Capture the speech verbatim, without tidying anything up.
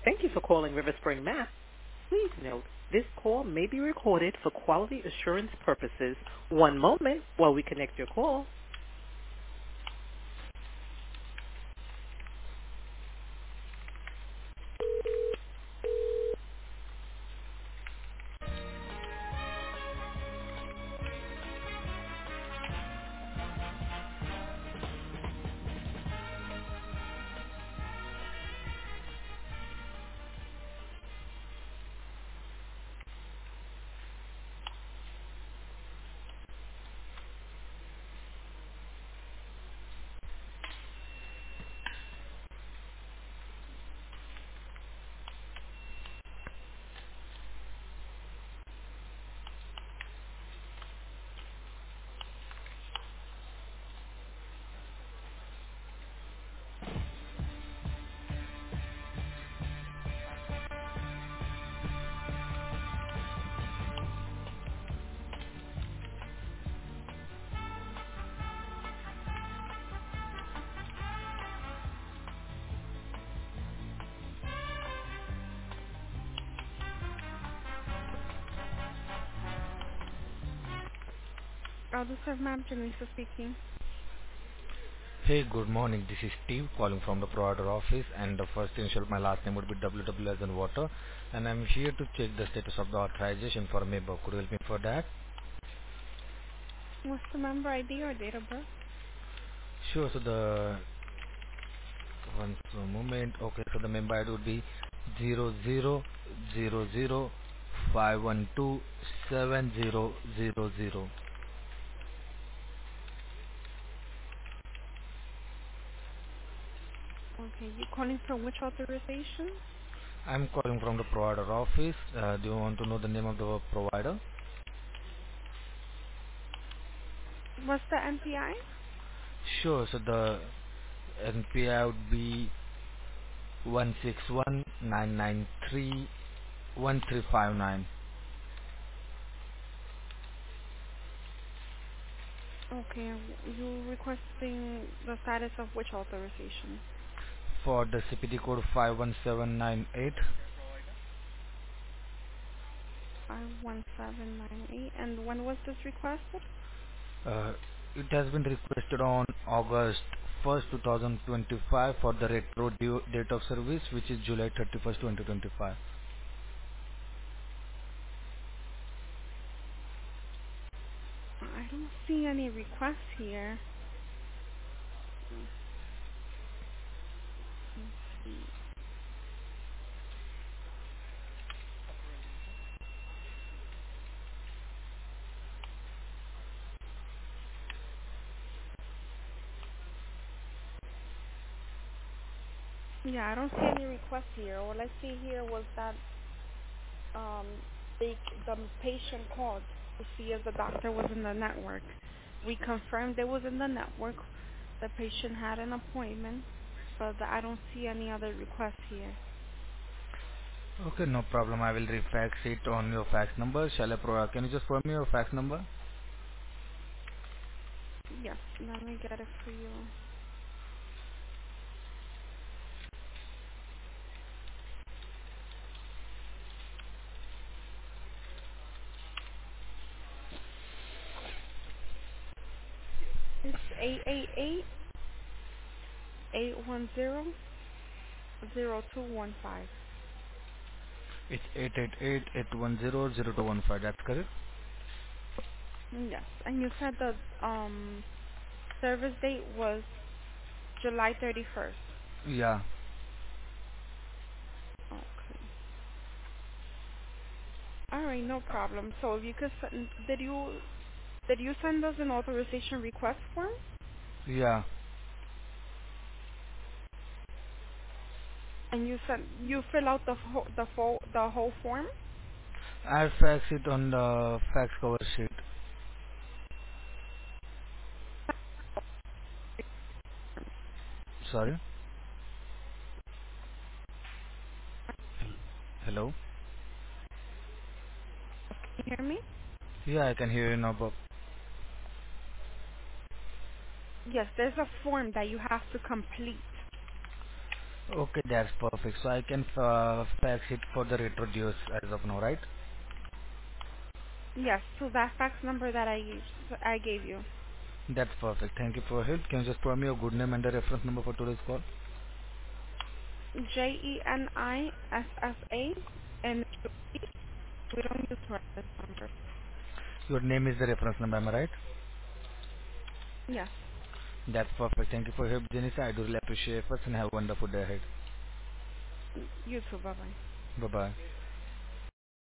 Thank you for calling River Spring, Mass. Please note, this call may be recorded for quality assurance purposes. One moment while we connect your call. Oh, this is Ma'am Janisa speaking. Hey, good morning. This is Steve calling from the provider office, and the first initial my last name would be W W as in water, and I'm here to check the status of the authorization for Mebo. Could you help me for that? What's the member I D or date of birth? Sure. So the one moment. Okay. So the member I D would be zero zero zero zero five one two seven zero zero zero. Okay, you calling for which authorization? I'm calling from the provider office. Uh, do you want to know the name of the provider? What's the M P I? Sure. So the N P I would be one six one nine nine three one three five nine. Okay, you requesting the status of which authorization? For the C P T code five one seven nine eight. five one seven nine eight. And when was this requested? Uh, it has been requested on August first two thousand twenty-five for the retro due date of service, which is July thirty-first twenty twenty-five. I don't see any requests here. Let's see. Yeah, I don't see any requests here. All I see here was that um they the patient called to see if the doctor was in the network. We confirmed it was in the network. The patient had an appointment, but I don't see any other requests here. Okay, no problem. I will refax it on your fax number. Shall I provide? Can you just provide me your fax number? Yes, let me get it for you. It's eight eight eight eight one zero zero two one five. It's eight eight eight eight one zero zero two one five. That's correct. Yes, and you said the um service date was July thirty-first. Yeah. Okay. All right, no problem. So if you could send, did you did you send us an authorization request form? Yeah. And you sent you fill out the whole the full the whole form? I'll fax it on the fax cover sheet. Sorry. Hello. Can you hear me? Yeah, I can hear you now, Bob. Yes, there's a form that you have to complete. Okay, that's perfect. So I can uh, fax it for the retro dues as of now, right? Yes, to that fax number that I gave, I gave you. That's perfect. Thank you for your help. Can you just provide me your good name and the reference number for today's call? J E N I S S A, and we don't use reference numbers. Your name is the reference number, am I right? Yes. That's perfect. Thank you for your help, Jenisa. I do really appreciate it and have a wonderful day ahead. You too. Bye bye. Bye-bye.